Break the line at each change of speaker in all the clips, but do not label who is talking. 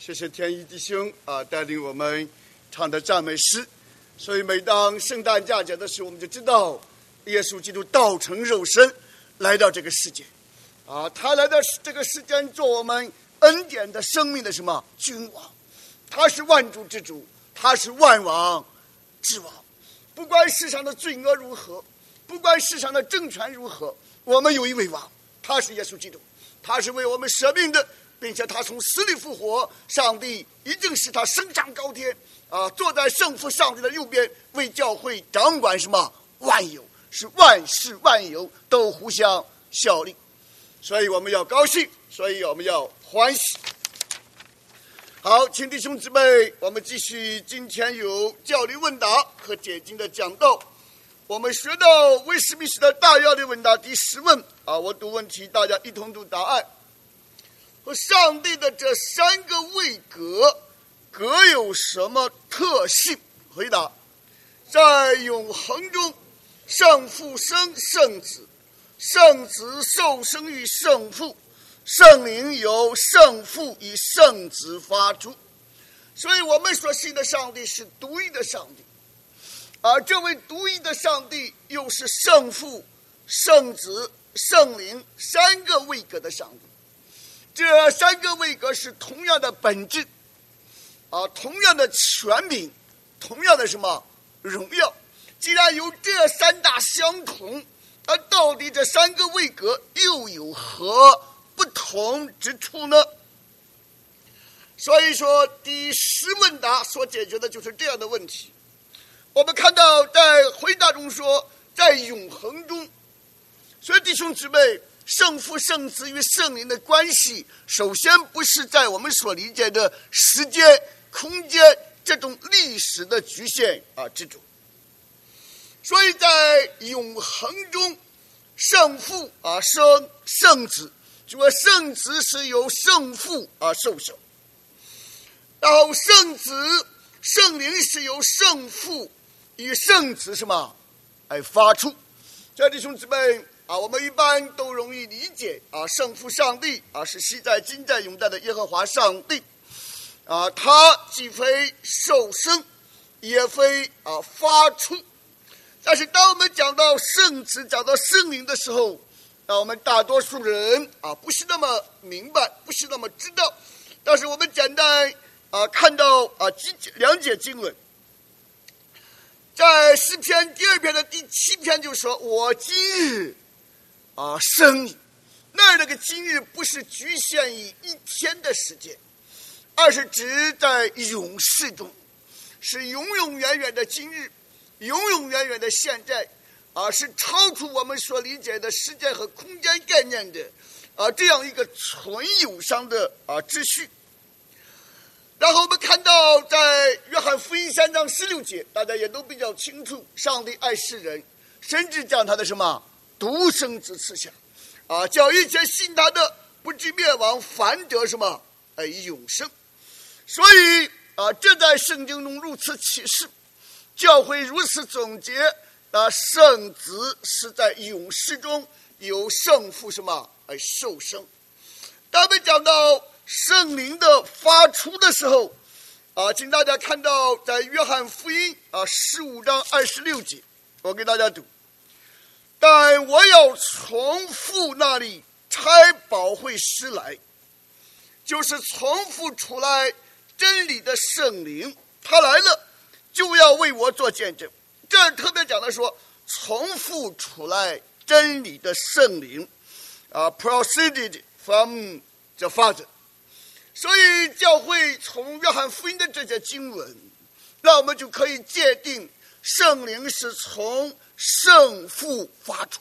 谢谢天一弟兄带领我们唱的赞美诗。所以每当圣诞佳节的时候，我们就知道耶稣基督道成肉身来到这个世界他来到这个世间做我们恩典的生命的什么君王，他是万主之主，他是万王之王。不管世上的罪恶如何，不管世上的政权如何，我们有一位王，他是耶稣基督，他是为我们舍命的，并且他从死里复活，上帝一定使他升上高天坐在圣父上帝的右边，为教会掌管什么万有，是万事万有都互相效力。所以我们要高兴，所以我们要欢喜。好，请弟兄姊妹，我们继续，今天有教理问答和解经的讲道。我们学到威斯敏斯特大要理问答第10问我读问题，大家一同读答案。和上帝的这3个位格各有什么特性？回答：在永恒中，圣父生圣子，圣子受生于圣父，圣灵由圣父与圣子发出。所以我们所信的上帝是独一的上帝，而这位独一的上帝又是圣父、圣子、圣灵3个位格的上帝。这3个位格是同样的本质同样的权柄，同样的什么荣耀。既然有这3大相同，到底这3个位格又有何不同之处呢？所以说第10问答所解决的就是这样的问题。我们看到在回答中说，在永恒中，所以弟兄姊妹，圣父、圣子与圣灵的关系，首先不是在我们所理解的时间、空间这种历史的局限之中。所以在永恒中，圣父生圣子，这个圣子是由圣父受生，然后圣子、圣灵是由圣父与圣子什么发出。这弟兄姊妹我们一般都容易理解圣父上帝是昔在今在永在的耶和华上帝他既非受生，也非发出。但是当我们讲到圣子、讲到圣灵的时候，我们大多数人不是那么明白，不是那么知道。但是我们简单看到2节经文，在诗篇第2篇的第7篇就说：“我今日生你。”那个今日不是局限于一天的时间，而是指在永世中，是永永远远的今日，永永远远的现在是超出我们所理解的时间和空间概念的这样一个纯有上的秩序。然后我们看到在约翰福音3章16节，大家也都比较清楚，上帝爱世人，甚至将他的什么独生子赐下叫一切信他的不至灭亡，反得什么永生。所以这在圣经中如此启示，教会如此总结圣子是在永世中由圣父什么受生。当我们讲到圣灵的发出的时候请大家看到在约翰福音15章26节，我给大家读：但我要从父那里差保惠师来，就是从父出来真理的圣灵，他来了就要为我做见证。这儿特别讲的说，从父出来真理的圣灵proceeded from the Father。所以教会从约翰福音的这节经文，那我们就可以界定圣灵是从圣父发出。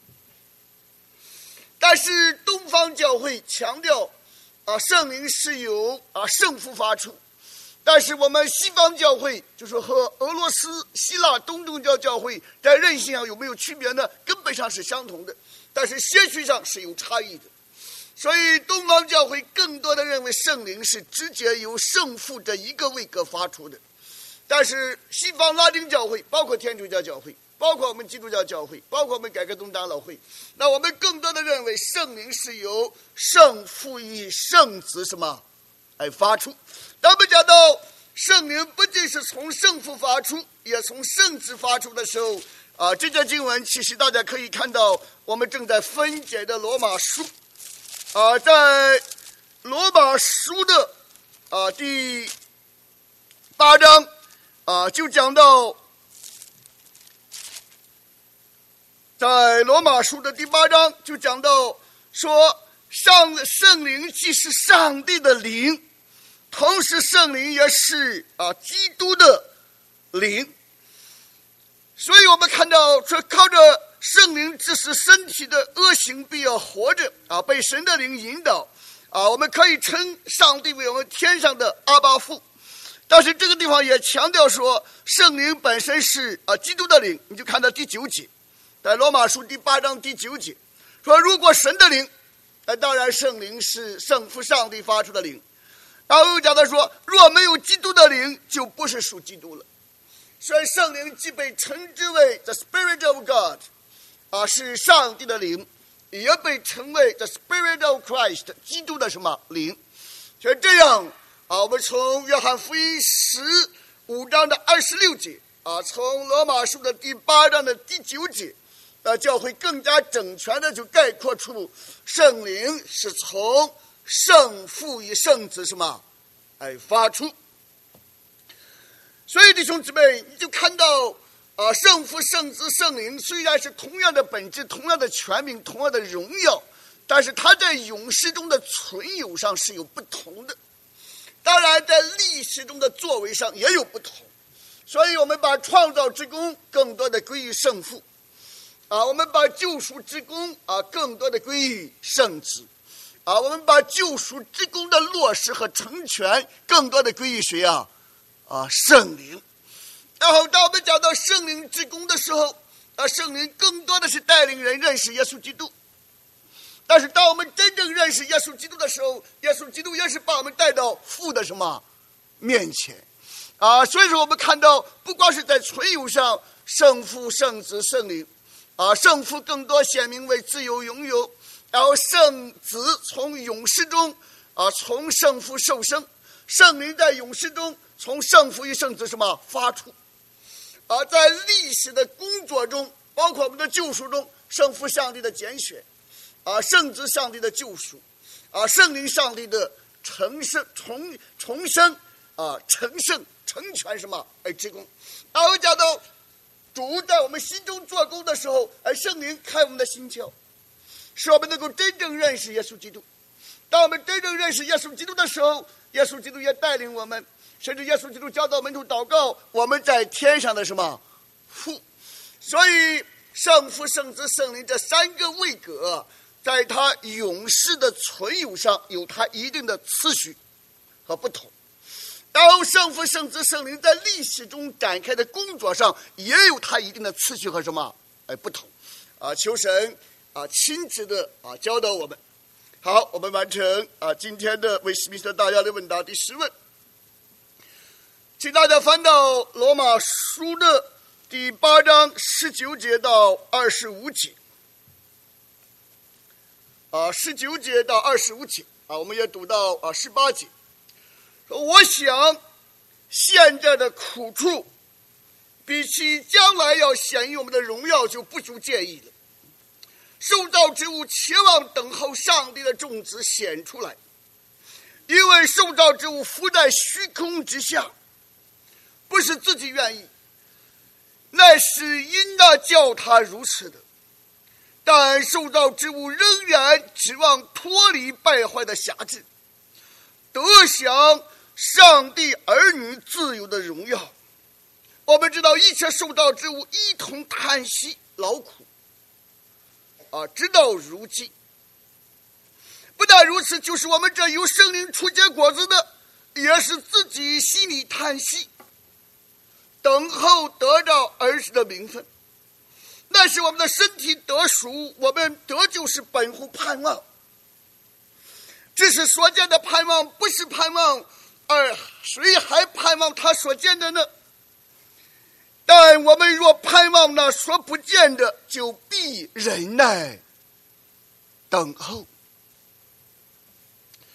但是东方教会强调圣灵是由圣父发出，但是我们西方教会就是和俄罗斯、希腊东正教教会在任性上有没有区别呢？根本上是相同的，但是些许上是有差异的。所以东方教会更多的认为圣灵是直接由圣父这一个位格发出的，但是西方拉丁教会，包括天主教教会，包括我们基督教教会，包括我们改革宗长老会，那我们更多的认为圣灵是由圣父与圣子什么发出。当我们讲到圣灵不仅是从圣父发出，也从圣子发出的时候，这节经文其实大家可以看到，我们正在分解的罗马书，在罗马书的第8章就讲到，在罗马书的第8章就讲到说，圣灵既是上帝的灵，同时圣灵也是基督的灵。所以我们看到说，靠着圣灵致使身体的恶行必要活着被神的灵引导我们可以称上帝为我们天上的阿爸父。但是这个地方也强调说，圣灵本身是基督的灵。你就看到第9节，在罗马书第8章第9节说，如果神的灵，当然圣灵是圣父上帝发出的灵，然后又讲到说，若没有基督的灵，就不是属基督了。所以圣灵既被称之为 The Spirit of God 是上帝的灵，也被称为 The Spirit of Christ 基督的什么灵。所以这样我们从约翰福音15章的26节从罗马书的第8章的第9节教会更加整全的就概括出圣灵是从圣父与圣子什么发出。所以弟兄姊妹，你就看到圣父圣子圣灵虽然是同样的本质，同样的权柄，同样的荣耀，但是它在永世中的存有上是有不同的，当然在历史中的作为上也有不同。所以我们把创造之功更多的归于圣父我们把救赎之功更多的归于圣子我们把救赎之功的落实和成全更多的归于谁圣灵。然后当我们讲到圣灵之功的时候圣灵更多的是带领人认识耶稣基督。但是当我们真正认识耶稣基督的时候，耶稣基督也是把我们带到父的什么面前所以说我们看到，不光是在存有上圣父圣子圣灵圣父更多显明为自由拥有，然后圣子从永世中从圣父受生，圣灵在永世中从圣父与圣子什么发出在历史的工作中，包括我们的救赎中，圣父上帝的拣选圣子上帝的救赎圣灵上帝的重生成圣成全什么之功。然后讲到主在我们心中做工的时候，圣灵开我们的心窍，使我们能够真正认识耶稣基督。当我们真正认识耶稣基督的时候，耶稣基督也带领我们，甚至耶稣基督教导门徒祷告，我们在天上的什么父。所以圣父圣子圣灵这3个位格在他永世的存有上有他一定的次序和不同，然后圣父圣子圣灵在历史中展开的工作上也有他一定的次序和什么不同求神亲自的教导我们。好，我们完成今天的威斯敏斯特大家的问答第10问。请大家翻到罗马书的第8章19节到25节19节到25节我们也读到18节。我想现在的苦处比起将来要显于我们的荣耀就不足介意了。受造之物切望等候上帝的种子显出来，因为受造之物浮在虚空之下，不是自己愿意，乃是因那叫他如此的。但受造之物仍然指望脱离败坏的辖制，得享上帝儿女自由的荣耀。我们知道一切受造之物一同叹息劳苦直到如今。不但如此，就是我们这有圣灵出结果子的，也是自己心里叹息，等候得到儿子的名分。那是我们的身体得赎，我们得救是本乎盼望。只是所见的盼望不是盼望，而谁还盼望他所见的呢？但我们若盼望那所不见的，就必忍耐等候。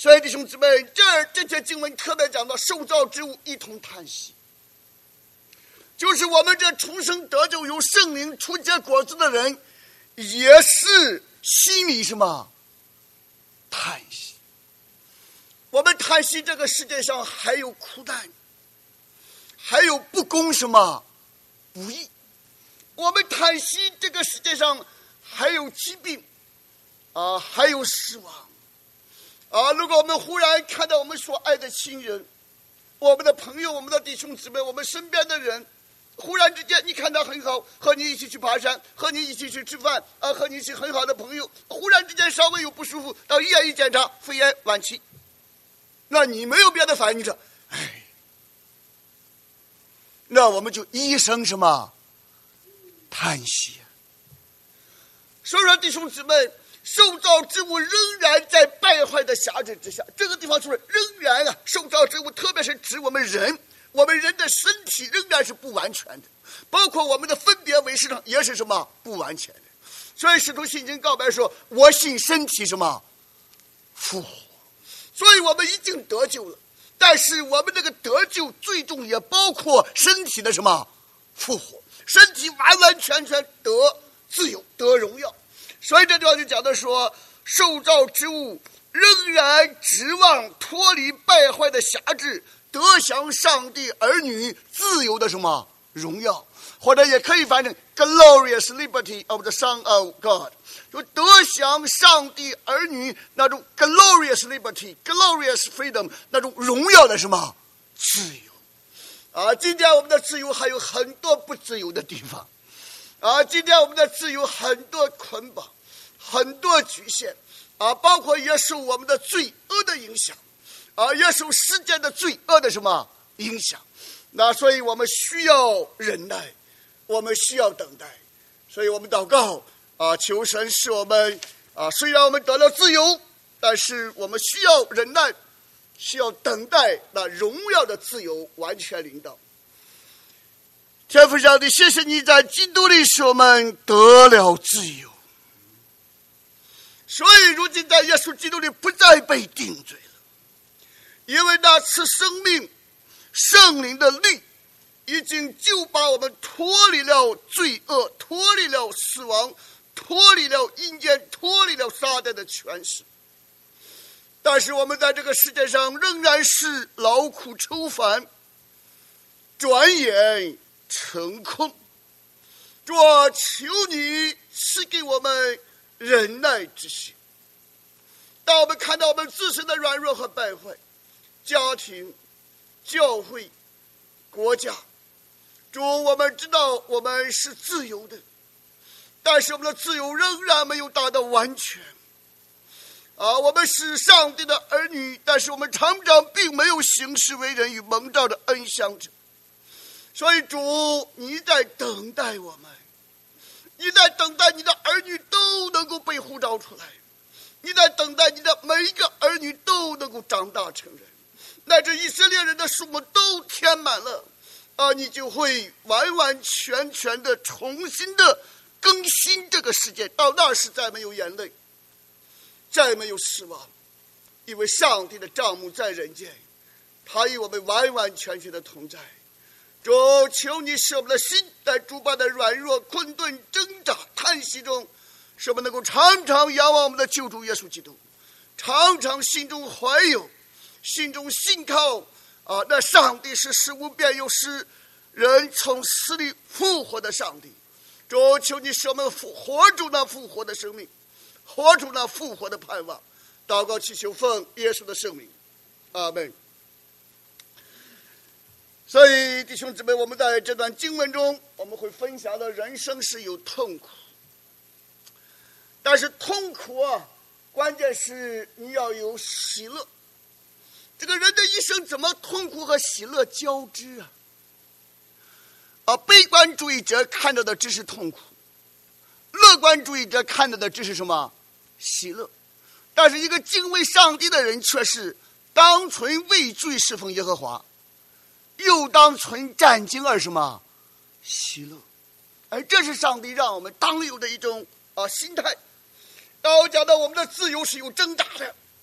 所以弟兄姊妹，这节经文特别讲到受造之物一同叹息，就是我们这重生得救由圣灵出结果子的人，也是心里什么叹息。我们叹息这个世界上还有苦难，还有不公什么不义，我们叹息这个世界上还有疾病还有死亡如果我们忽然看到我们所爱的亲人，我们的朋友，我们的弟兄姊妹，我们身边的人，忽然之间你看他很好，和你一起去爬山，和你一起去吃饭和你一起很好的朋友，忽然之间稍微有不舒服，到医院一检查，肺炎晚期，那你没有别的反应，你说那我们就一声什么叹息。所以说弟兄姊妹，受造之物仍然在败坏的辖制之下。这个地方说仍然受造之物特别是指我们人，我们人的身体仍然是不完全的，包括我们的分别为圣上也是什么不完全的。所以使徒信经告白说，我信身体什么复活。所以我们已经得救了，但是我们这个得救最终也包括身体的什么复活，身体完完全全得自由得荣耀。所以这地方就讲的说，受造之物仍然指望脱离败坏的辖制，得享上帝儿女自由的什么荣耀，或者也可以翻成 glorious liberty of the Son of God， 就得享上帝儿女那种 glorious liberty glorious freedom 那种荣耀的什么自由今天我们的自由还有很多不自由的地方今天我们的自由很多捆绑，很多局限包括也受我们的罪恶的影响也受世界的罪恶的什么影响。那所以我们需要忍耐，我们需要等待。所以我们祷告求神使我们虽然我们得了自由，但是我们需要忍耐，需要等待那荣耀的自由完全临到。天父上帝，谢谢你在基督里使我们得了自由，所以如今在耶稣基督里不再被定罪了，因为那赐生命圣灵的律已经就把我们脱离了罪恶，脱离了死亡，脱离了阴间，脱离了撒旦的权势。但是我们在这个世界上仍然是劳苦愁烦，转眼成空。主啊，求你赐给我们忍耐之心。当我们看到我们自身的软弱和败坏，家庭、教会、国家，主，我们知道我们是自由的，但是我们的自由仍然没有达到完全我们是上帝的儿女，但是我们常常并没有行事为人与蒙召的恩相者。所以主，你在等待我们，你在等待你的儿女都能够被呼召出来，你在等待你的每一个儿女都能够长大成人，乃至以色列人的数目都填满了你就会完完全全的重新的更新这个世界。到那时再没有眼泪，再没有失望，因为上帝的帐幕在人间，他与我们完完全全的同在。主，求你使我们的心在诸般的软弱、困顿、挣扎、叹息中，使我们能够常常仰望我们的救主耶稣基督，常常心中怀有，心中信靠那上帝是使无变有使人从死里复活的上帝。主，求你使我们活出那复活的生命，活出那复活的盼望。祷告祈求奉耶稣的圣名，阿们。所以弟兄姊妹，我们在这段经文中，我们会分享到人生是有痛苦，但是痛苦关键是你要有喜乐。这个人的一生怎么痛苦和喜乐交织悲观主义者看到的只是痛苦，乐观主义者看到的只是什么喜乐。但是一个敬畏上帝的人却是当存畏惧侍奉耶和华，又当存战兢而什么喜乐。而这是上帝让我们当有的一种心态。当我讲到我们的自由是有挣扎的，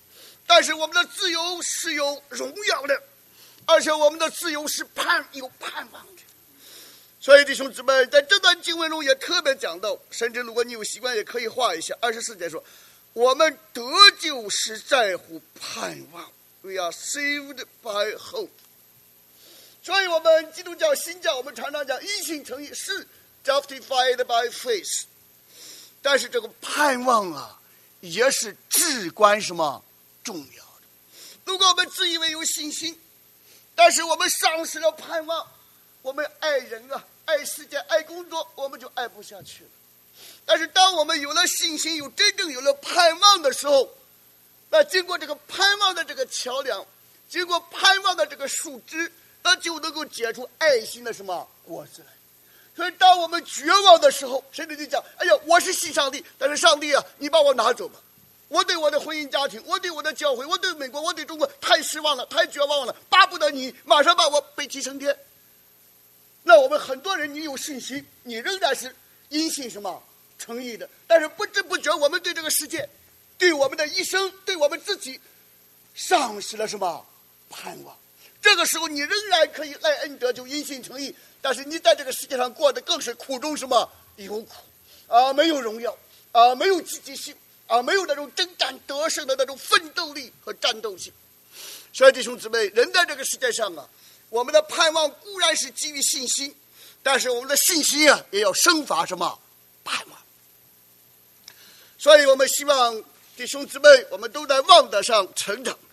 但是我们的自由是有荣耀的，而且我们的自由是有盼望的。所以弟兄姊妹，在这段经文中也特别讲到，甚至如果你有习惯也可以画一下24节说，我们得救是在乎盼望， We are saved by hope。 所以我们基督教新教我们常常讲因信称义是 justified by faith， 但是这个盼望啊也是至关什么重要的。如果我们自以为有信心，但是我们丧失了盼望，我们爱人啊，爱世界，爱工作，我们就爱不下去了。但是当我们有了信心，真正有了盼望的时候，那经过这个盼望的这个桥梁，经过盼望的这个树枝，那就能够结出爱心的什么果子来。所以当我们绝望的时候，甚至就讲，哎呀，我是信上帝，但是上帝啊，你把我拿走吧，我对我的婚姻家庭，我对我的教会，我对美国，我对中国太失望了，太绝望了，巴不得你马上把我背提升天。那我们很多人，你有信心，你仍然是因信什么诚意的，但是不知不觉我们对这个世界，对我们的一生，对我们自己丧失了什么盼望。这个时候你仍然可以赖恩得救，因信诚意，但是你在这个世界上过得更是苦中什么有苦啊，没有荣耀啊，没有积极性啊，没有那种征战得胜的那种奋斗力和战斗性。所以弟兄姊妹，人在这个世界上啊，我们的盼望固然是基于信心，但是我们的信心啊也要生发什么盼望。所以我们希望弟兄姊妹，我们都在望德上成长。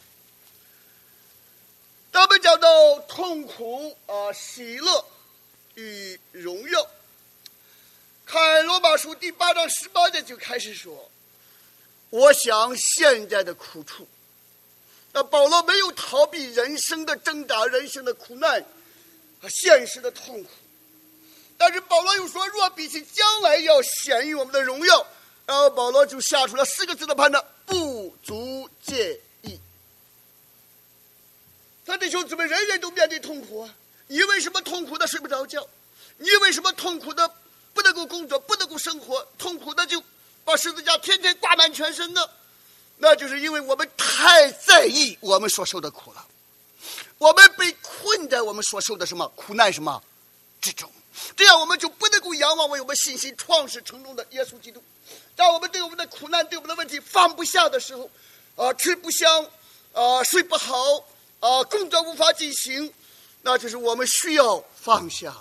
当我们讲到痛苦啊、喜乐与荣耀，看罗马书第8章18节就开始说，我想现在的苦处。那保罗没有逃避人生的挣扎、人生的苦难和现实的痛苦，但是保罗又说，若比起将来要显于我们的荣耀，然后保罗就下出了4个字的判断：不足介意。他弟兄姊妹，人人都面对痛苦啊！你为什么痛苦的睡不着觉？你为什么痛苦的不能够工作，不能够生活？痛苦的就把十字架天天挂满全身呢？那就是因为我们太在意我们所受的苦了，我们被困在我们所受的什么苦难什么之中，这样我们就不能够仰望为我们信心创始成终的耶稣基督。当我们对我们的苦难、对我们的问题放不下的时候，吃不香，睡不好，工作无法进行，那就是我们需要放下。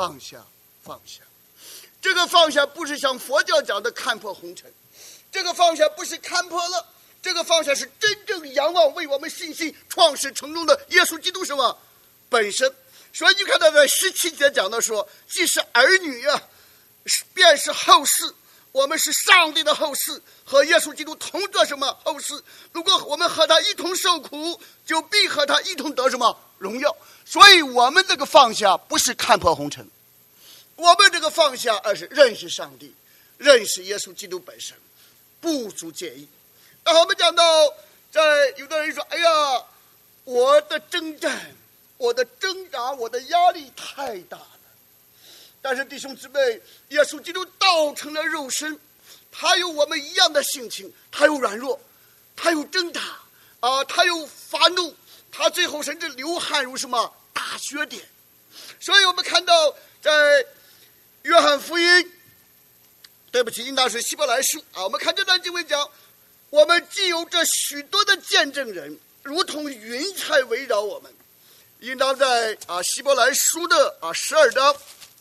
这个放下不是像佛教讲的看破红尘，这个放下不是看破了，这个放下是真正仰望为我们信心创始成终的耶稣基督什么本身。所以你看到在17节讲的说，既是儿女啊，便是后世，我们是上帝的后世，和耶稣基督同做什么后世。如果我们和他一同受苦，就必和他一同得什么荣耀。所以我们这个放下不是看破红尘，我们这个放下而是认识上帝，认识耶稣基督本身，不足介意。然后我们讲到，有的人说，哎呀，我的征战，我的挣扎，我的压力太大了。但是弟兄姊妹，耶稣基督道成了肉身，他有我们一样的性情，他有软弱，他有挣扎他有发怒，他最后甚至流汗如什么大雪点。所以我们看到在约翰福音，对不起，应当是希伯来书我们看这段经文讲，我们既有这许多的见证人，如同云彩围绕我们。应当在希伯来书的12章，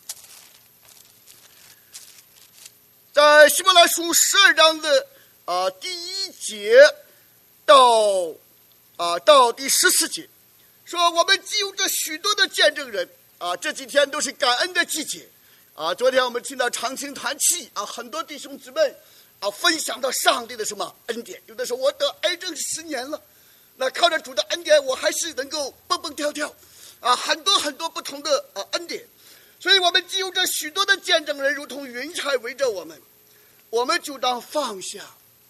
在希伯来书12章的第1节到第14节，说我们既有这许多的见证人这几天都是感恩的季节昨天我们听到长青团契很多弟兄姊妹分享到上帝的什么恩典。有的时候我得癌症10年了，那靠着主的恩典，我还是能够蹦蹦跳跳很多很多不同的恩典。所以我们既有这许多的见证人，如同云彩围着我们，我们就当放下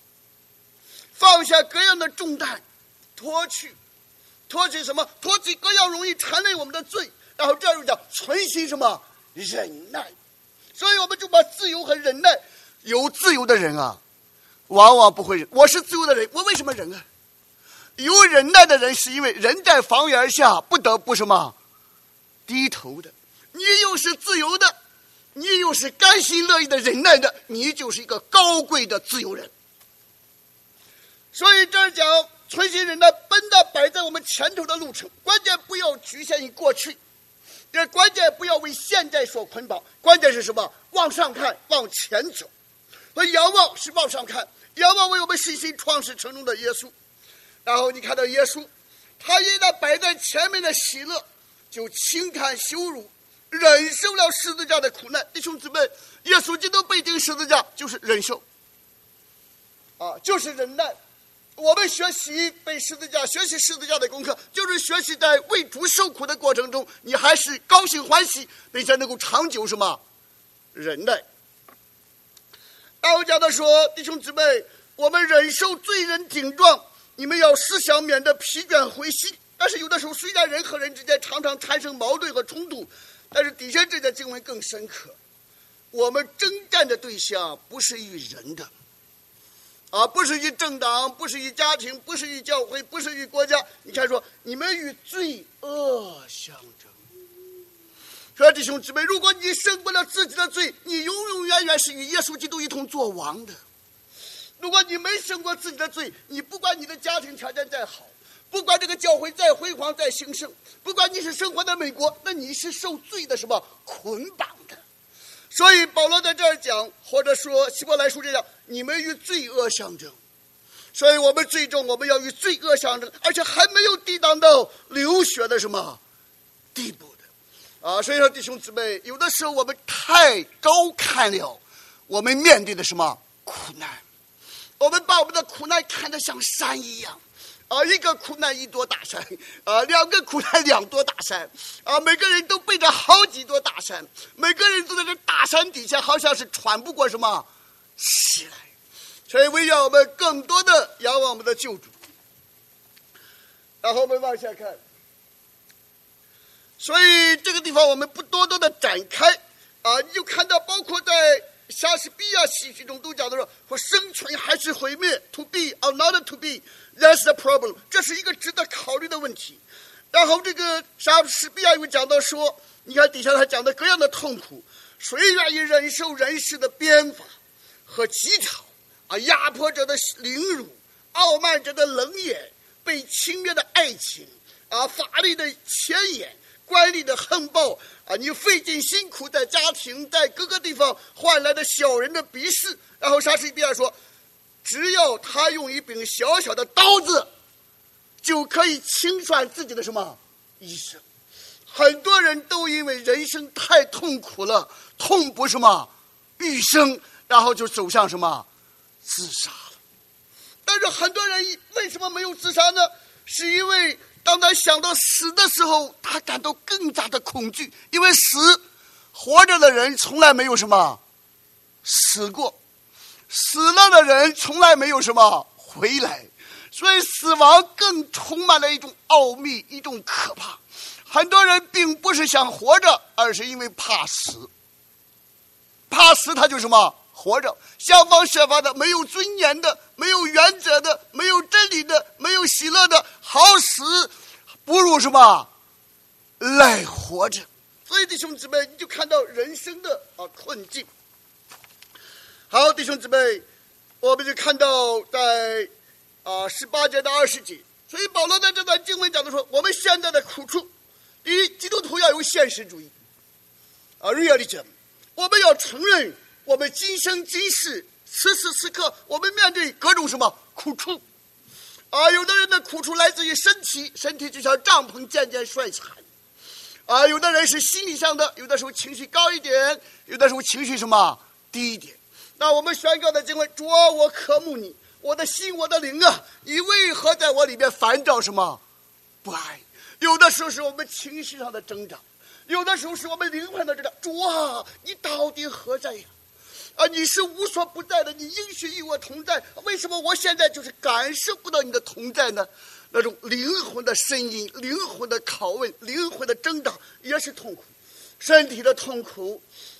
各样的重担，脱去什么？脱去各样容易缠累我们的罪，然后这又叫存心什么忍耐。所以我们就把自由和忍耐，有自由的人往往不会忍。我是自由的人，我为什么忍有忍耐的人是因为人在房檐下不得不什么低头的。你又是自由的，你又是甘心乐意的忍耐的，你就是一个高贵的自由人。所以这儿讲存心忍耐，本来摆在我们前头的路程，关键不要局限于过去，这关键不要为现在所捆绑，关键是什么？往上看，往前走。和仰望是往上看，仰望为我们信心创始成终的耶稣。然后你看到耶稣，他因那摆在前面的喜乐，就轻看羞辱，忍受了十字架的苦难。弟兄姊妹，耶稣基督被钉十字架就是忍受就是忍耐。我们学习背十字架，学习十字架的功课，就是学习在为主受苦的过程中，你还是高兴欢喜，并且能够长久什么忍耐。然后讲的说，弟兄姊妹，我们忍受罪人顶撞，你们要思想，免得疲倦灰心。但是有的时候，虽然人和人之间常常产生矛盾和冲突，但是底下这节经文更深刻。我们征战的对象不是与人的不是与政党，不是与家庭，不是与教会，不是与国家。你看说，你们与罪恶相争。说弟兄姊妹，如果你胜不了自己的罪，你永永远远是与耶稣基督一同作王的。如果你没胜过自己的罪，你不管你的家庭条件再好，不管这个教会再辉煌再兴盛，不管你是生活在美国，那你是受罪的什么捆绑的。所以保罗在这儿讲，或者说希伯来书这样，你们与罪恶相争。所以我们最终我们要与罪恶相争，而且还没有抵挡到流血的什么地步的所以说弟兄姊妹，有的时候我们太高看了我们面对的什么苦难，我们把我们的苦难看得像山一样一个苦难一座大山两个苦难两座大山每个人都背着好几座大山，每个人都在这大山底下好像是喘不过什么气来。所以为让我们更多的仰望我们的救主。然后我们往下看，所以这个地方我们不多多的展开你就看到包括在莎士比亚戏剧中都讲的说生存还是毁灭， to be or not to be, that's the problem， 这是一个值得考虑的问题。然后这个莎士比亚又讲到说，你看底下他讲的各样的痛苦，谁愿意忍受人世的鞭罚和讥嘲压迫者的凌辱，傲慢者的冷眼，被轻蔑的爱情法律的前沿，官吏的横暴你费尽辛苦在家庭在各个地方换来的小人的鄙视。然后莎士比亚说，只要他用一柄小小的刀子就可以清算自己的什么一生。很多人都因为人生太痛苦了，痛不什么欲生，然后就走向什么自杀了。但是很多人为什么没有自杀呢？是因为当他想到死的时候，他感到更加的恐惧，因为活着的人从来没有什么死过，死了的人从来没有什么回来，所以死亡更充满了一种奥秘，一种可怕。很多人并不是想活着，而是因为怕死，怕死他就什么活着，想方设法的，没有尊严的，没有原则的，没有真理的，没有喜乐的，好死不如什么来活着。所以弟兄姊妹，你就看到人生的困境。好，弟兄姊妹，我们就看到在18节到20节，所以保罗在这段经文讲的说，我们现在的苦处，第一，基督徒要有现实主义realism， 我们要承认我们今生今世此时此刻我们面对各种什么苦处有的人的苦处来自于身体就像帐篷渐渐衰残有的人是心理上的，有的时候情绪高一点，有的时候情绪什么低一点。那我们宣告的经文，主啊，我渴慕你，我的心我的灵你为何在我里面烦躁什么不安？有的时候是我们情绪上的挣扎，有的时候是我们灵魂的挣扎。主啊，你到底何在呀？你是无所不在的，你应许与我同在，为什么我现在就是感受不到你的同在呢？那种灵魂的声音，灵魂的拷问，灵魂的挣扎也是痛苦，身体的痛苦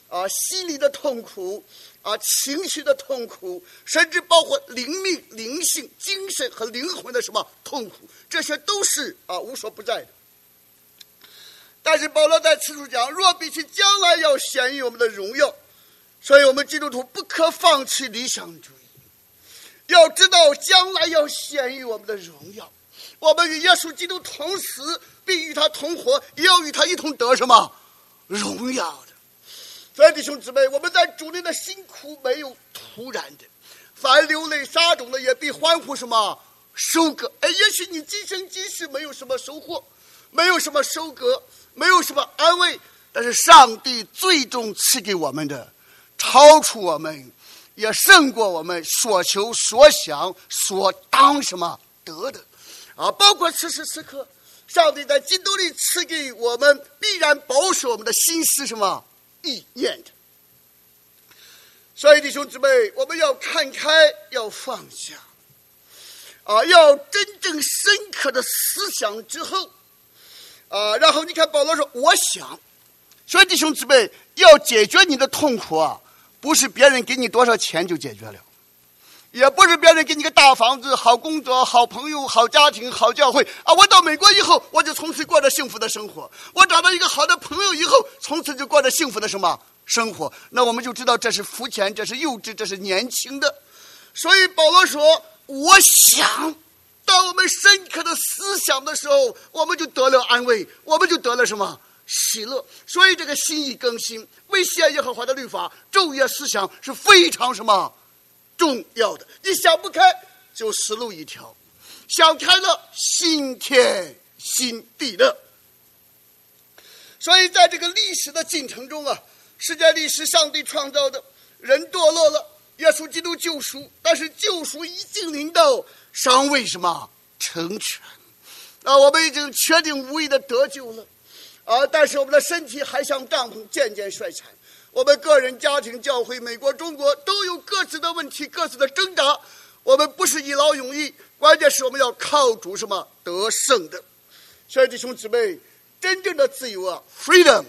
心理的痛苦，情绪的痛苦，甚至包括灵命、灵性、精神和灵魂的痛苦，这些都是无所不在的。但是保罗在此处讲，若比起将来要显于我们的荣耀，所以我们基督徒不可放弃理想主义，要知道将来要显于我们的荣耀，我们与耶稣基督同死，并与他同活，也要与他一同得荣耀的。所以弟兄姊妹，我们在主内的辛苦没有突然的，凡流泪撒种的也必欢呼收割。也许你今生今世没有什么收获，没有什么收割，没有什么安慰，但是上帝最终赐给我们的，超出我们，也胜过我们所求所想所当得的包括此时此刻，上帝在基督里赐给我们，必然保守我们的心思意念的。所以弟兄姊妹，我们要看开，要放下要真正深刻的思想之后然后你看保罗说我想。所以弟兄姊妹，要解决你的痛苦不是别人给你多少钱就解决了，也不是别人给你个大房子、好工作、好朋友、好家庭、好教会我到美国以后，我就从此过着幸福的生活，我找到一个好的朋友以后，从此就过着幸福的生活。那我们就知道这是肤浅，这是幼稚，这是年轻的。所以保罗说我想，当我们深刻的思想的时候，我们就得了安慰，我们就得了喜乐。所以这个心意更新，为献耶和华的律法昼夜思想是非常重要的。你想不开就死路一条，想开了心天心地乐。所以在这个历史的进程中世界历史上帝创造的，人堕落了，耶稣基督救赎，但是救赎已经临到，尚未成全我们已经确定无疑的得救了但是我们的身体还像帐篷渐渐衰残，我们个人、家庭、教会、美国、中国都有各自的问题，各自的挣扎。我们不是一劳永逸，关键是我们要靠主得胜的。所以弟兄姊妹，真正的自由freedom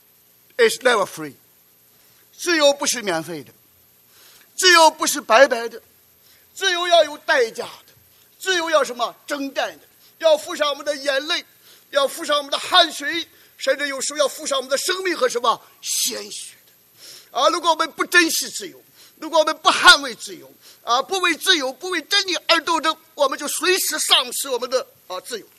is never free。 自由不是免费的，自由不是白白的，自由要有代价的，自由要征战的，要付上我们的眼泪，要付上我们的汗水，甚至有时候要付上我们的生命和鲜血的如果我们不珍惜自由，如果我们不捍卫自由不为自由、不为真理而斗争，我们就随时丧失我们的自由。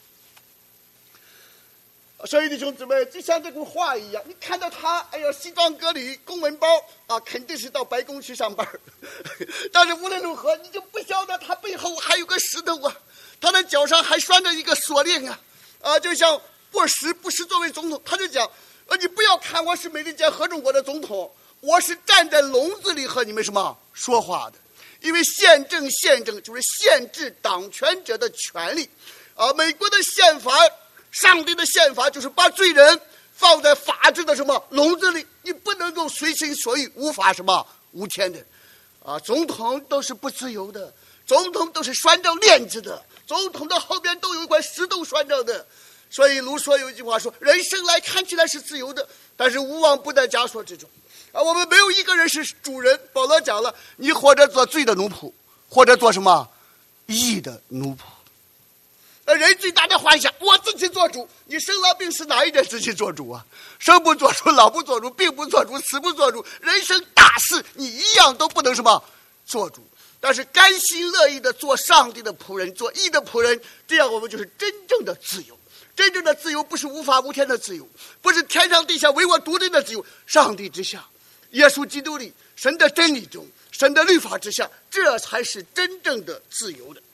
所以弟兄姊妹，就像这幅画一样，你看到他西装革履、公文包肯定是到白宫去上班但是无论如何，你就不晓得他背后还有个石头他的脚上还拴着一个锁链就像布什作为总统，他就讲你不要看我是美利坚合众国的总统，我是站在笼子里和你们说话的。因为宪政就是限制党权者的权利美国的宪法，上帝的宪法就是把罪人放在法治的笼子里，你不能够随心所欲，无法无天的总统都是不自由的，总统都是拴着链子的，总统的后边都有一块石头拴着的。所以卢梭有一句话说，人生来看起来是自由的，但是无往不在枷锁之中我们没有一个人是主人。保罗讲了，你或者做罪的奴仆，或者做义的奴仆人最大的幻想，我自己做主。你生了病是哪一人自己做主生不做主，老不做主，病不做主，死不做主，人生大事你一样都不能做主。但是甘心乐意的做上帝的仆人，做义的仆人，这样我们就是真正的自由。真正的自由不是无法无天的自由，不是天上地下唯我独尊的自由，上帝之下，耶稣基督里，神的真理中，神的律法之下，这才是真正的自由的。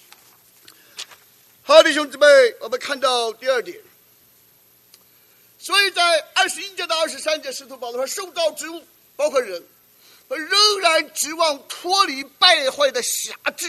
好，弟兄姊妹，我们看到第二点。所以在21节到23节，使徒保罗说，受造之物包括人，仍然指望脱离败坏的辖制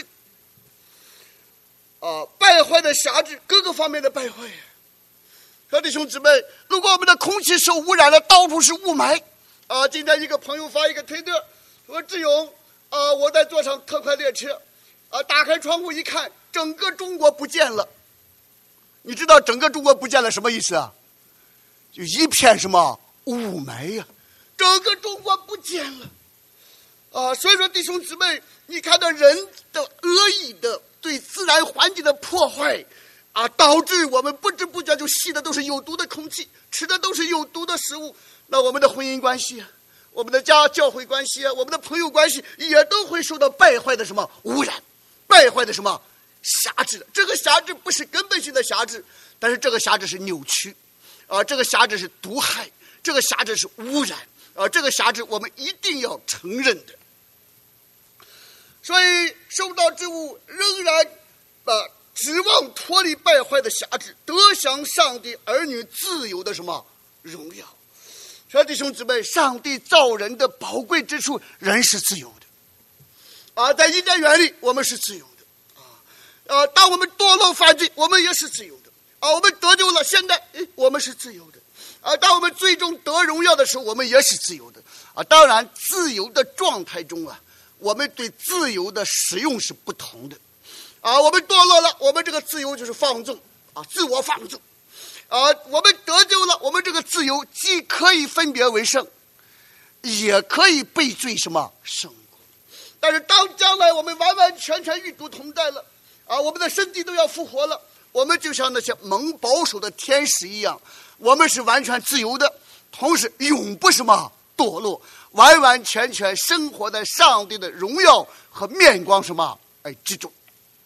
败坏的辖制，各个方面的败坏说弟兄姊妹，如果我们的空气受污染了，到处是雾霾今天一个朋友发一个推特说，志勇我在坐上特快列车打开窗户一看，整个中国不见了。你知道整个中国不见了什么意思就一片雾霾整个中国不见了。所以说弟兄姊妹，你看到人的恶意的对自然环境的破坏，导致我们不知不觉就吸的都是有毒的空气，吃的都是有毒的食物。那我们的婚姻关系我们的教会关系我们的朋友关系也都会受到败坏的什么污染，败坏的什么辖制的。这个辖制不是根本性的辖制，但是这个辖制是扭曲，这个辖制是毒害，这个辖制是污染，这个辖制我们一定要承认的。所以受造之物仍然指望脱离败坏的辖制，得享上帝儿女自由的什么荣耀。所以弟兄姊妹，上帝造人的宝贵之处，人是自由的在伊甸园里我们是自由的当我们堕落犯罪，我们也是自由的我们得救了，现在我们是自由的当我们最终得荣耀的时候，我们也是自由的当然自由的状态中我们对自由的使用是不同的我们堕落了，我们这个自由就是放纵自我放纵我们得救了，我们这个自由既可以分别为圣，也可以被罪什么胜过。但是当将来我们完完全全与主同在了我们的身体都要复活了，我们就像那些蒙保守的天使一样，我们是完全自由的，同时永不什么堕落，完完全全生活在上帝的荣耀和面光什么之中。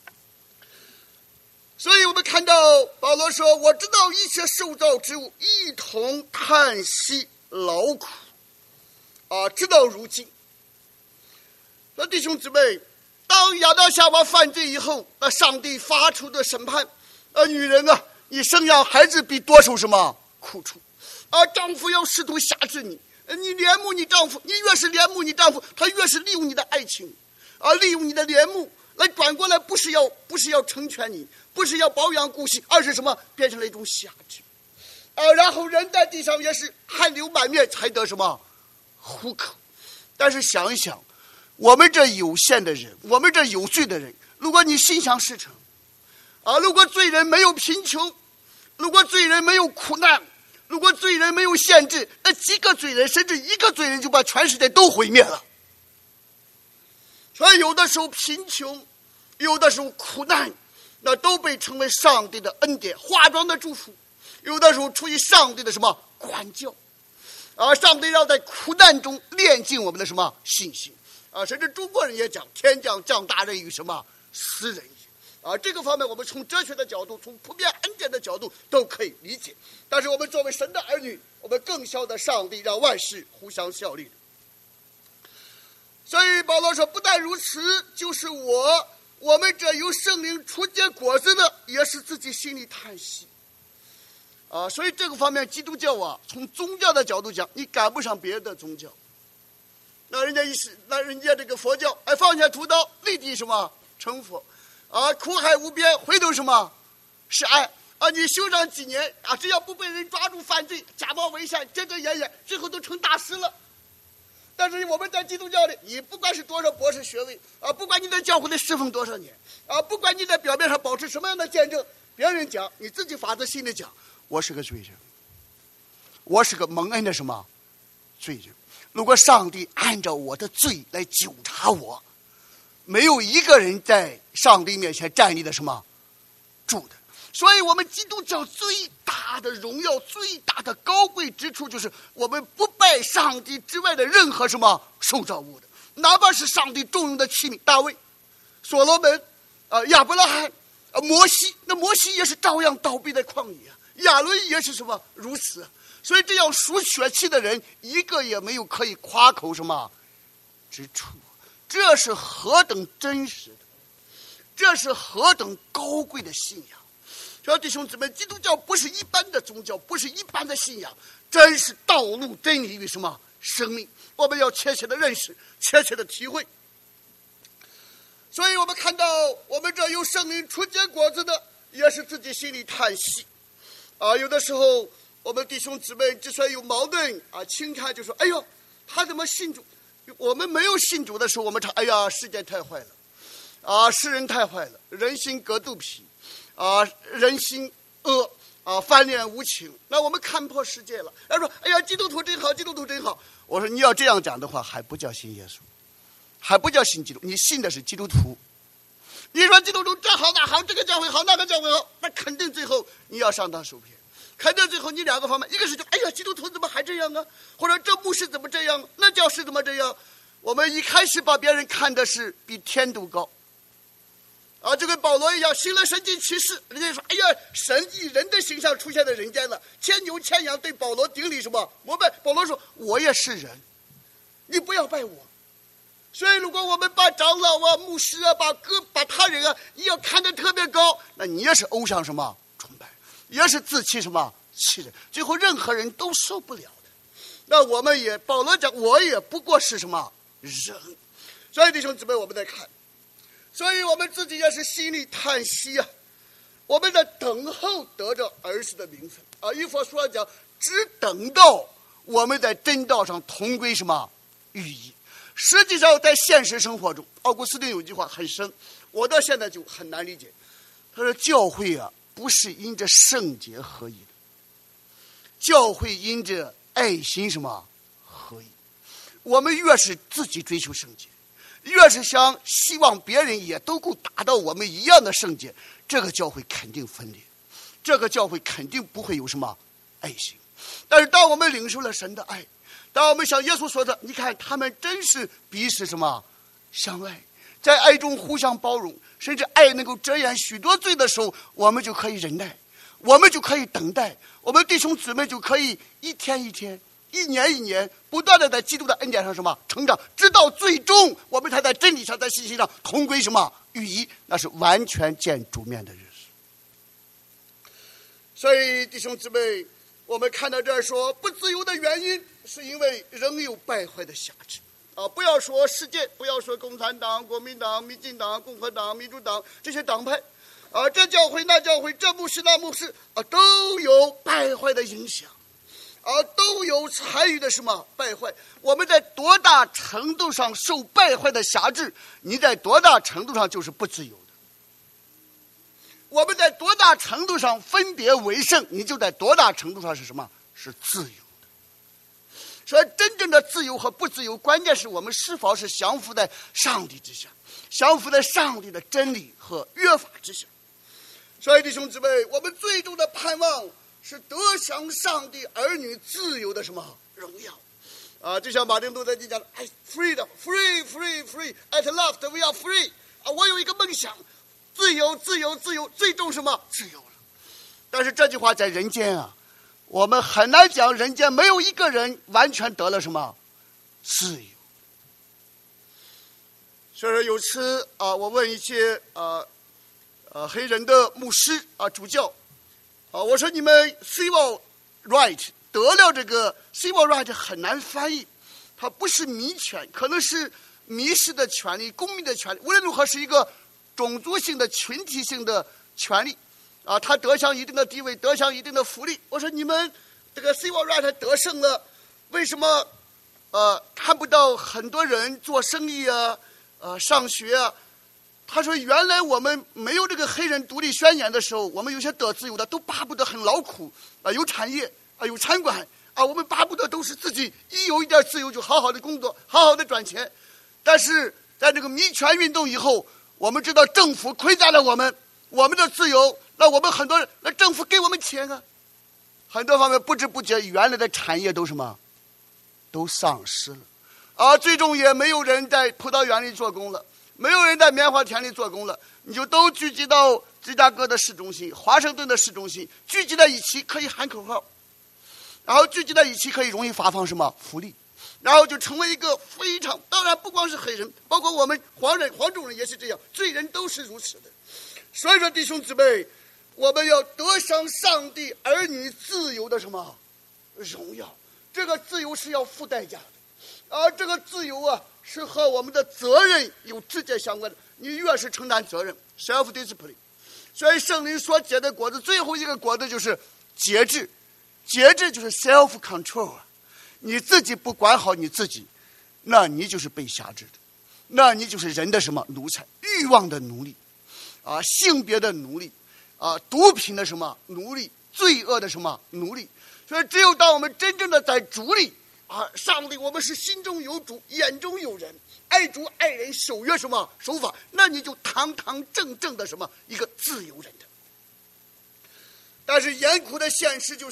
所以我们看到保罗说，我知道一切受造之物一同叹息劳苦直到如今。那弟兄姊妹，当亚当夏娃犯罪以后，那上帝发出的审判女人你生养孩子必多受什么苦楚丈夫要试图辖制你，你怜慕你丈夫，你越是怜慕你丈夫，他越是利用你的爱情利用你的怜慕来转过来，不是要成全你，不是要保养顾惜，而是什么变成了一种辖制然后人在地上也是汗流满面才得什么糊口。但是想一想，我们这有限的人，我们这有罪的人，如果你心想事成如果罪人没有贫穷，如果罪人没有苦难，如果罪人没有限制，那几个罪人甚至一个罪人就把全世界都毁灭了。所以有的时候贫穷，有的时候苦难，那都被称为上帝的恩典，化妆的祝福。有的时候出于上帝的什么管教上帝要在苦难中炼净我们的什么信心甚至中国人也讲天降降大任于什么斯人也这个方面我们从哲学的角度，从普遍恩典的角度都可以理解。但是我们作为神的儿女，我们更晓得上帝让万事互相效力的。所以保罗说，不但如此，就是我们这有圣灵初结果子的，也是自己心里叹息所以这个方面基督教从宗教的角度讲，你赶不上别的宗教。那人家这个佛教放下屠刀立地什么成佛苦海无边，回头什么是爱你修上几年只要不被人抓住犯罪，假冒伪善，遮遮掩掩，最后都成大师了。但是我们在基督教里，你不管是多少博士学位不管你在教会里侍奉多少年不管你在表面上保持什么样的见证，别人讲，你自己发自心里讲，我是个罪人，我是个蒙恩的什么罪人。如果上帝按照我的罪来纠察我，没有一个人在上帝面前站立的什么住的。所以我们基督教最大的荣耀，最大的高贵之处，就是我们不拜上帝之外的任何什么受造物的，哪怕是上帝重用的器皿，大卫、所罗门亚伯拉罕摩西，那摩西也是照样倒闭在旷野亚伦也是什么如此所以这样属血气的人，一个也没有可以夸口什么之处。这是何等真实的，这是何等高贵的信仰。所以弟兄姊妹，基督教不是一般的宗教，不是一般的信仰，真是道路真理与什么生命，我们要切切的认识，切切的体会。所以我们看到我们这有圣灵初结果子的，也是自己心里叹息有的时候我们弟兄姊妹之所以有矛盾轻看就说，哎呦他怎么信主。我们没有信主的时候，我们唱，哎呀世界太坏了世人太坏了，人心隔肚皮人心恶翻脸无情，那我们看破世界了。他说：“哎呀，基督徒真好，基督徒真好。”我说：“你要这样讲的话，还不叫信耶稣，还不叫信基督，你信的是基督徒。你说基督徒这好那好，这个教会好那个教会好，那肯定最后你要上当受骗，肯定最后你两个方面，一个是就哎呀，基督徒怎么还这样啊？或者这牧师怎么这样？那教师怎么这样？我们一开始把别人看的是比天都高。”就跟保罗一样，行了神迹奇事，人家说：“哎呀，神以人的形象出现在人间了，牵牛牵羊，对保罗顶礼什么膜拜。”保罗说：“我也是人，你不要拜我。”所以，如果我们把长老牧师把他人也要看得特别高，那你也是偶像什么崇拜，也是自欺什么欺人，最后任何人都受不了的。那我们也，保罗讲，我也不过是什么人。所以弟兄姊妹，我们在看。所以我们自己也是心里叹息我们在等候得着儿子的名分以弗所讲，只等到我们在真道上同归什么于一。实际上在现实生活中，奥古斯丁有句话很深，我到现在就很难理解。他说教会不是因着圣洁合一的，教会因着爱心什么合一。我们越是自己追求圣洁，越是希望别人也都够达到我们一样的圣洁，这个教会肯定分裂，这个教会肯定不会有什么爱心。但是当我们领受了神的爱，当我们像耶稣说的，你看他们真是彼此什么相爱，在爱中互相包容，甚至爱能够遮掩许多罪的时候，我们就可以忍耐，我们就可以等待，我们弟兄姊妹就可以一天一天，一年一年，不断的在基督的恩典上什么成长，直到最终我们才在真理上，在信心上同归什么于一，那是完全见主面的日子。所以弟兄姊妹，我们看到这儿说，不自由的原因是因为仍有败坏的辖制不要说世界，不要说共产党、国民党、民进党、共和党、民主党这些党派这教会那教会，这牧师那牧师都有败坏的影响都有参与的什么败坏。我们在多大程度上受败坏的辖制，你在多大程度上就是不自由的。我们在多大程度上分别为圣，你就在多大程度上是什么？是自由的。所以真正的自由和不自由，关键是我们是否是降服在上帝之下，降服在上帝的真理和约法之下。所以弟兄姊妹，我们最终的盼望是得享上帝儿女自由的什么荣耀就像马丁路德金讲的 freedom free free free at last we are free 我有一个梦想，自由自由自由，最终什么自由了。但是这句话在人间我们很难讲，人间没有一个人完全得了什么自由。所以有次我问一些黑人的牧师主教我说你们 civil right 得了这个 civil right 很难翻译，它不是民权，可能是民事的权利、公民的权利，无论如何是一个种族性的群体性的权利他得享一定的地位，得享一定的福利。我说你们这个 civil right 得胜了，为什么看不到很多人做生意上学他说原来我们没有这个黑人独立宣言的时候，我们有些得自由的都巴不得很劳苦有产业有餐馆我们巴不得都是自己一有一点自由就好好的工作，好好的赚钱。但是在这个民权运动以后，我们知道政府亏待了我们的自由，那我们很多人，那政府给我们钱很多方面不知不觉原来的产业都什么都丧失了最终也没有人在葡萄园里做工了，没有人在棉花田里做工了，你就都聚集到芝加哥的市中心、华盛顿的市中心，聚集在一起可以喊口号，然后聚集在一起可以容易发放什么福利，然后就成为一个非常，当然不光是黑人，包括我们黄种人也是这样，罪人都是如此的。所以说弟兄姊妹，我们要得享上帝儿女自由的什么荣耀，这个自由是要付代价的而这个自由是和我们的责任有直接相关的。你越是承担责任 self discipline， 所以圣灵所结的果子，最后一个果子就是节制，节制就是 self control 你自己不管好你自己，那你就是被辖制的，那你就是人的什么奴才，欲望的奴隶性别的奴隶毒品的什么奴隶罪恶的什么奴隶。所以只有当我们真正的在主里上帝我们是心中有主，眼中有人，爱主爱人，守约什么守法，那你就堂堂正正的什么一个自由人的。但是严酷的现实就是，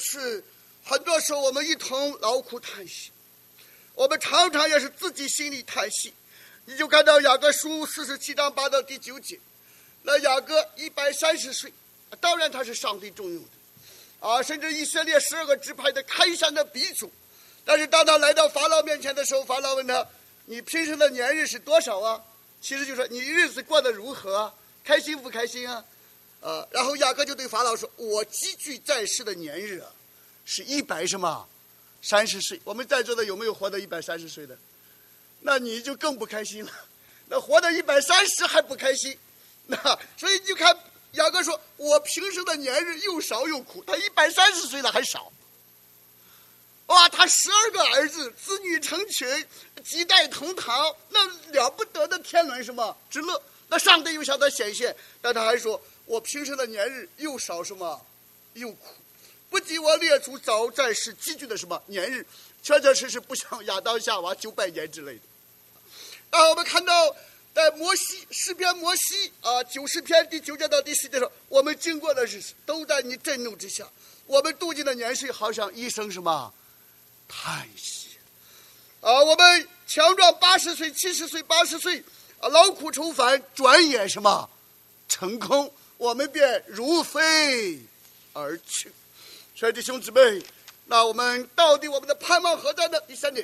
很多时候我们一同劳苦叹息，我们常常也是自己心里叹息。你就看到雅各书47章8到第9节，那雅各130岁，当然他是上帝重用的甚至以色列12个支派的开山的鼻祖。但是当他来到法老面前的时候，法老问他：你平时的年日是多少啊？其实就说你日子过得如何啊？开心不开心啊？然后雅各就对法老说：我积聚在世的年日是130岁。我们在座的有没有活到130岁的？那你就更不开心了。那活到130还不开心，所以你就看雅各说：我平生的年日又少又苦。他130岁了还少。哇，他12个儿子，子女成群，几代同堂，那了不得的天伦什么之乐。那上帝又向他显现，但他还说：我平生的年日又少什么又苦，不及我列祖早在世积聚的什么年日，确确实实不像亚当夏娃900年之类的。我们看到在诗篇摩西90篇第9节到第10节说，我们经过的日子都在你震怒之下，我们度尽的年岁好像一生什么叹息我们强壮80岁70岁80岁劳苦愁烦，转眼什么成空，我们便如飞而去。所以弟兄姊妹，那我们到底我们的盼望何在呢？第3点，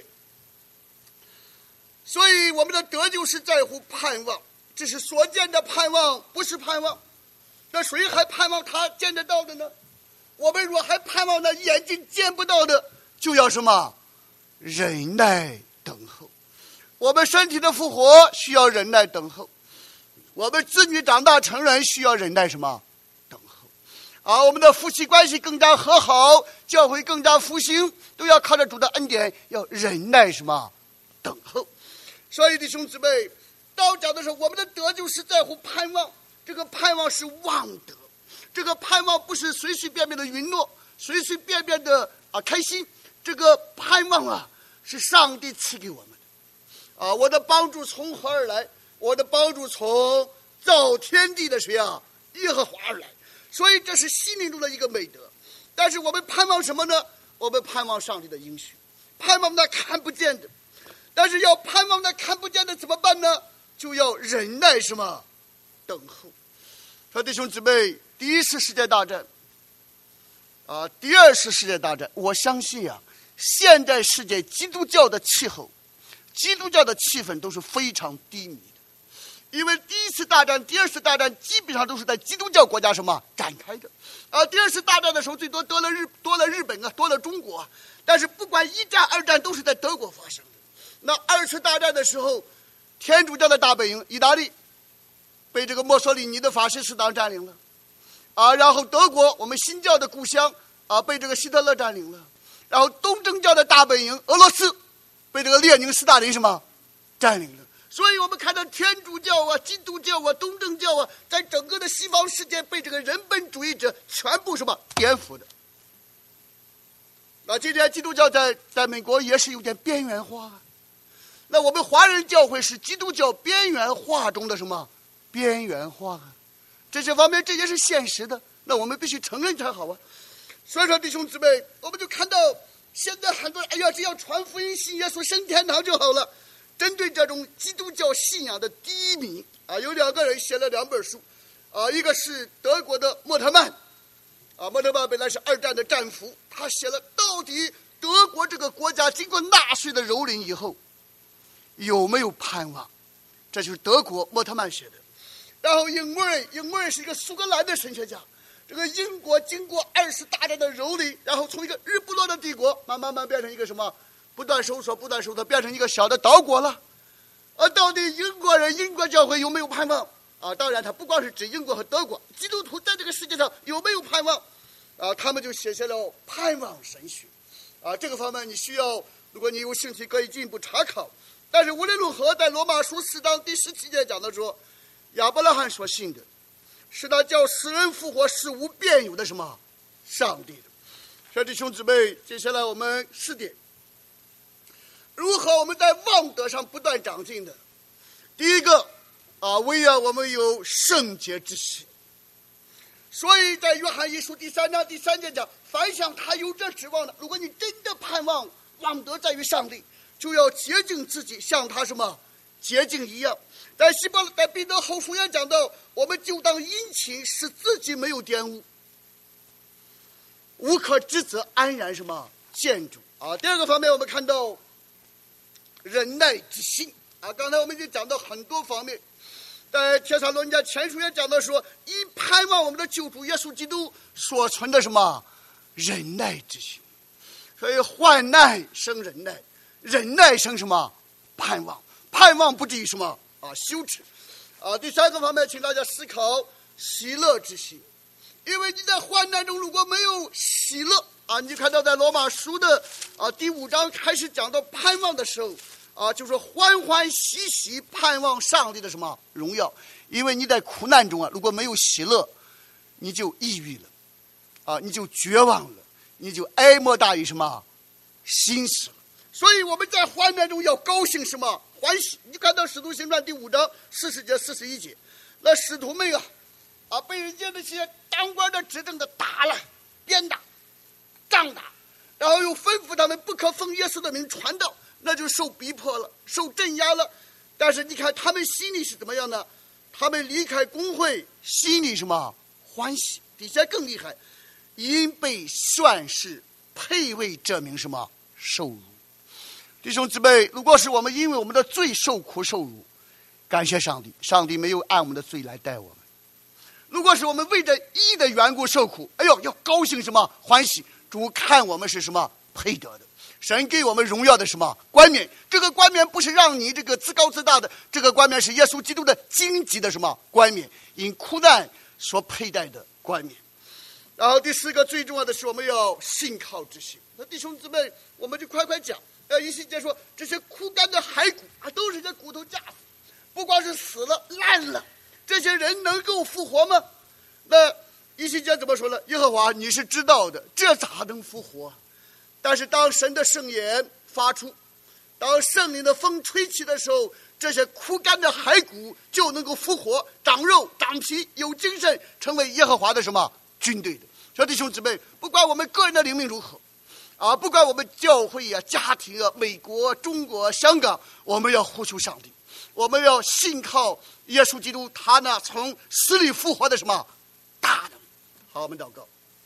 所以我们的得救是在乎盼望，这是所见的盼望，不是盼望。那谁还盼望他见得到的呢？我们若还盼望那眼睛见不到的，就要什么忍耐等候。我们身体的复活需要忍耐等候，我们子女长大成人需要忍耐什么等候我们的夫妻关系更加和好，教会更加复兴，都要靠着主的恩典，要忍耐什么等候。所以弟兄姊妹，道讲的是我们的得救是在乎盼望，这个盼望是望得，这个盼望不是随随便便的允诺，随随便便的开心，这个盼望是上帝赐给我们的我的帮助从何而来？我的帮助从造天地的谁耶和华而来。所以这是心灵中的一个美德。但是我们盼望什么呢？我们盼望上帝的应许，盼望那看不见的。但是要盼望那看不见的怎么办呢？就要忍耐什么等候。说弟兄姊妹，第一次世界大战第二次世界大战，我相信现代世界基督教的气候，基督教的气氛都是非常低迷的。因为第一次大战第二次大战基本上都是在基督教国家什么展开的第二次大战的时候最多多了日本多了中国但是不管1战2战都是在德国发生的。那二次大战的时候，天主教的大本营意大利被这个墨索里尼的法西斯党占领了然后德国我们新教的故乡被这个希特勒占领了，然后东正教的大本营俄罗斯被这个列宁斯大林什么占领了。所以我们看到天主教基督教东正教在整个的西方世界被这个人本主义者全部什么颠覆的。那今天基督教在美国也是有点边缘化那我们华人教会是基督教边缘化中的什么边缘化这些方面这也是现实的，那我们必须承认才好所以说弟兄姊妹，我们就看到现在很多人只要传福音信耶稣升天堂就好了。针对这种基督教信仰的低迷有2个人写了2本书一个是德国的莫特曼莫特曼本来是2战的战俘，他写了到底德国这个国家经过纳粹的蹂躏以后有没有盼望，这就是德国莫特曼写的。然后英默瑞是一个苏格兰的神学家，这个英国经过2次大战的蹂躏，然后从一个日不落的帝国慢慢变成一个什么不断收缩变成一个小的岛国了到底英国教会有没有盼望当然他不光是指英国和德国，基督徒在这个世界上有没有盼望他们就写下了盼望神学这个方面你需要，如果你有兴趣可以进一步查考。但是无论如何，在罗马书4章第17节讲的说，亚伯拉罕所信的是他叫死人复活是无变有的什么上帝的。所以弟兄姊妹，接下来我们4点，如何我们在望德上不断长进的。第一个为了我们有圣洁之心。所以在约翰一书第3章第3节讲，凡想他有这指望的，如果你真的盼望望德在于上帝，就要洁净自己，像他什么洁净一样。在彼得后书也讲到，我们就当殷勤，使自己没有玷污，无可指责，安然什么见主第二个方面，我们看到忍耐之心刚才我们已经讲到很多方面，在帖撒罗尼迦前书也讲到说，以盼望我们的救主耶稣基督所存的什么忍耐之心。所以患难生忍耐，忍耐生什么盼望，盼望不至于什么羞耻第三个方面，请大家思考喜乐之心。因为你在患难中如果没有喜乐你就看到在罗马书的第5章开始讲到盼望的时候就是欢欢喜喜盼望上帝的什么荣耀。因为你在苦难中如果没有喜乐，你就抑郁了你就绝望了，你就哀莫大于什么心死了。所以我们在患难中要高兴什么欢喜。你看到使徒行传第5章40节41节，那使徒们被人家那些当官的执政的打了，鞭打杖打，然后又吩咐他们不可奉耶稣的名传道，那就受逼迫了，受镇压了。但是你看他们心里是怎么样呢？他们离开公会，心里什么欢喜。底下更厉害，因被宣誓配为这名什么受辱。弟兄姊妹，如果是我们因为我们的罪受苦受辱，感谢上帝，上帝没有按我们的罪来待我们。如果是我们为着义的缘故受苦，要高兴什么欢喜，主看我们是什么配得的，神给我们荣耀的什么冠冕。这个冠冕不是让你这个自高自大的，这个冠冕是耶稣基督的荆棘的什么冠冕，因苦难所佩戴的冠冕。然后第4个最重要的是我们要信靠之心。那弟兄姊妹，我们就快讲以西结说，这些枯干的骸骨都是这骨头架死，不光是死了烂了，这些人能够复活吗？那以西结怎么说呢？耶和华你是知道的，这咋能复活？但是当神的圣言发出，当圣灵的风吹起的时候，这些枯干的骸骨就能够复活，长肉长皮，有精神，成为耶和华的什么军队的。所以弟兄姊妹，不管我们个人的灵命如何不管我们教会家庭美国中国香港，我们要呼求上帝，我们要信靠耶稣基督，他呢从死里复活的什么大的。好，我们祷告。